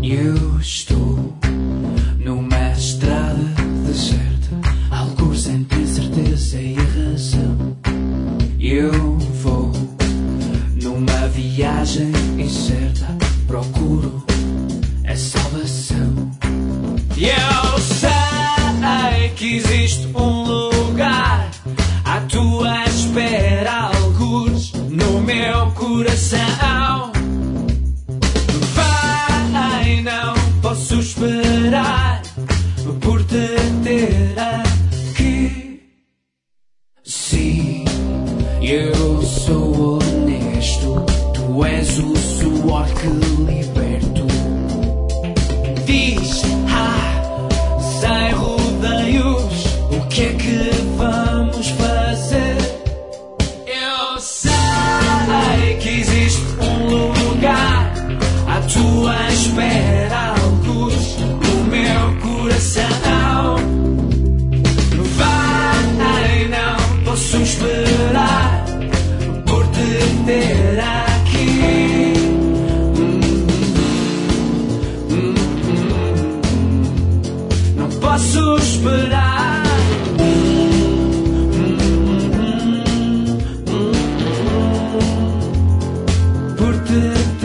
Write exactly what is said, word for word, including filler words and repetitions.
Eu estou numa estrada deserta, algures entre a certeza e a razão. Eu vou numa viagem incerta, procuro a salvação. Eu sei que existe um lugar à tua espera, algures no meu coração. Vai, não posso esperar por te ter aqui. Sim, eu sou honesto, tu és o suor que liberto. Diz, ah, sem rodeios, o que é que vamos fazer? Eu sei que existe um lugar à tua espera, algures no meu coração. Vai, não posso esperar por te ter aqui. Não posso esperar por te